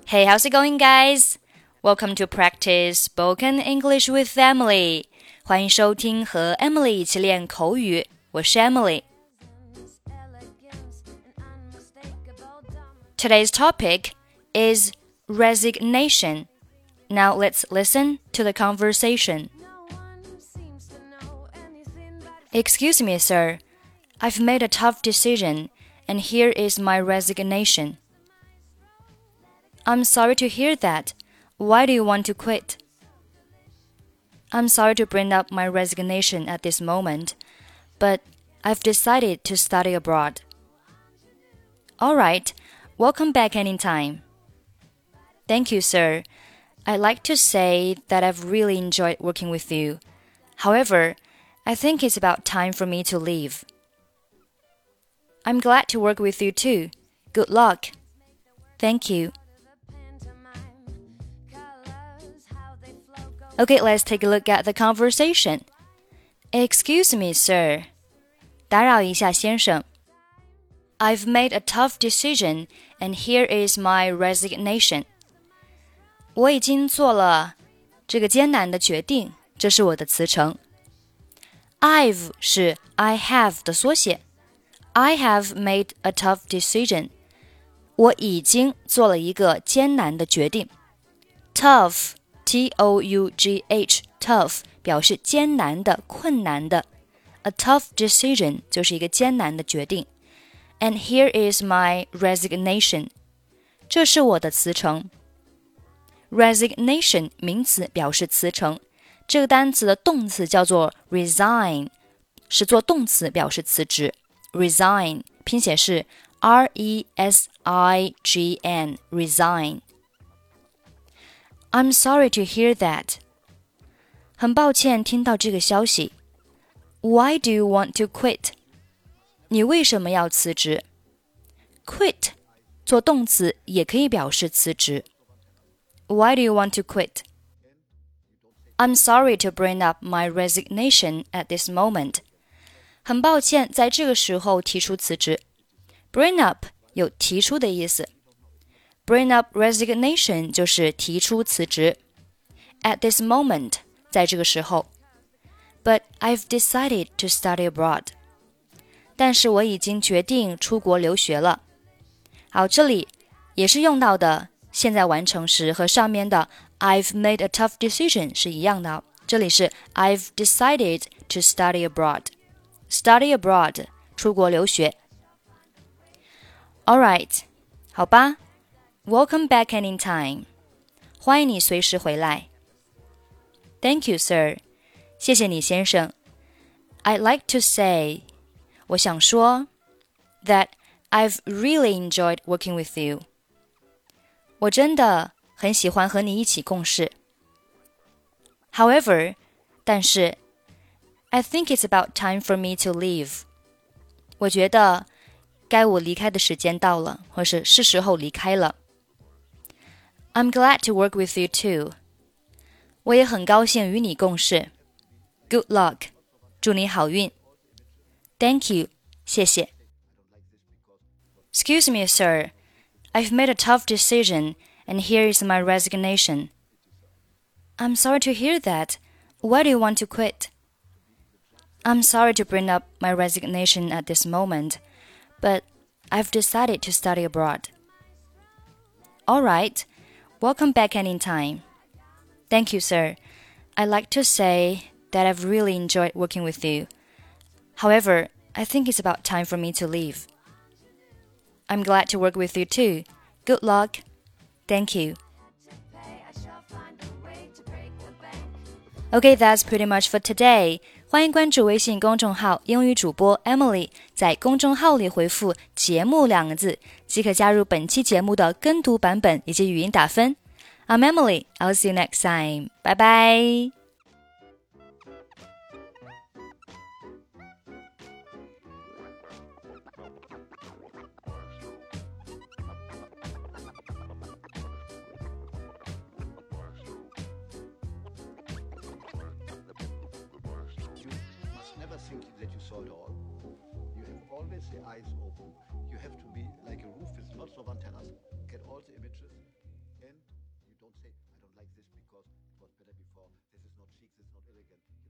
Hey, how's it going, guys? Welcome to practice spoken English with Emily. 欢迎收听和 Emily 一起练口语，我是 Emily。Today's topic is resignation. Now let's listen to the conversation. Excuse me, sir. I've made a tough decision, and here is my resignation. I'm sorry to hear that. Why do you want to quit? I'm sorry to bring up my resignation at this moment, but I've decided to study abroad. All right, welcome back anytime. Thank you, sir. I'd like to say that I've really enjoyed working with you. However, I think it's about time for me to leave. I'm glad to work with you too. Good luck. Thank you.Okay, let's take a look at the conversation. Excuse me, sir. 打扰一下，先生。I've made a tough decision, and here is my resignation. 我已经做了这个艰难的决定，这是我的辞呈。I've 是 I have 的缩写。I have made a tough decision. 我已经做了一个艰难的决定。Tough T-O-U-G-H, tough 表示艰难的、困难的。A tough decision 就是一个艰难的决定。And here is my resignation. 这是我的辞呈。Resignation 名词表示辞呈，这个单词的动词叫做 resign， 是做动词表示辞职。Resign 拼写是 R-E-S-I-G-N, resign.I'm sorry to hear that. 很抱歉听到这个消息。Why do you want to quit? 你为什么要辞职？ Quit 做动词也可以表示辞职。Why do you want to quit? I'm sorry to bring up my resignation at this moment. 很抱歉在这个时候提出辞职。Bring up 有提出的意思。Bring up resignation 就是提出辞职。At this moment 在这个时候。But I've decided to study abroad. 但是我已经决定出国留学了。好，这里也是用到的现在完成时和上面的 I've made a tough decision 是一样的。这里是 I've decided to study abroad. Study abroad 出国留学。All right, 好吧。Welcome back anytime. 欢迎你随时回来。Thank you, sir. 谢谢你，先生。I'd like to say, 我想说 that I've really enjoyed working with you. 我真的很喜欢和你一起共事。However, 但是 I think it's about time for me to leave. 我觉得该我离开的时间到了，或是时候离开了。I'm glad to work with you too. 我也很高兴与你共事。Good luck. 祝你好运。Thank you. 谢谢。Excuse me, sir. I've made a tough decision, and here is my resignation. I'm sorry to hear that. Why do you want to quit? I'm sorry to bring up my resignation at this moment, but I've decided to study abroad. All right.Welcome back anytime. Thank you, sir. I'd like to say that I've really enjoyed working with you. However, I think it's about time for me to leave. I'm glad to work with you too. Good luck. Thank you. Okay, that's pretty much for today. 欢迎关注微信公众号英语主播 Emily， 在公众号里回复节目2个字，即可加入本期节目的跟读版本以及语音打分。I'm Emily, I'll see you next time. Bye bye. Never think that you saw it all. You have always the eyes open. You have to be like a roof with lots of antennas. Get all the images. again, you don't say, I don't like this because it was better before. This is not chic, this is not elegant.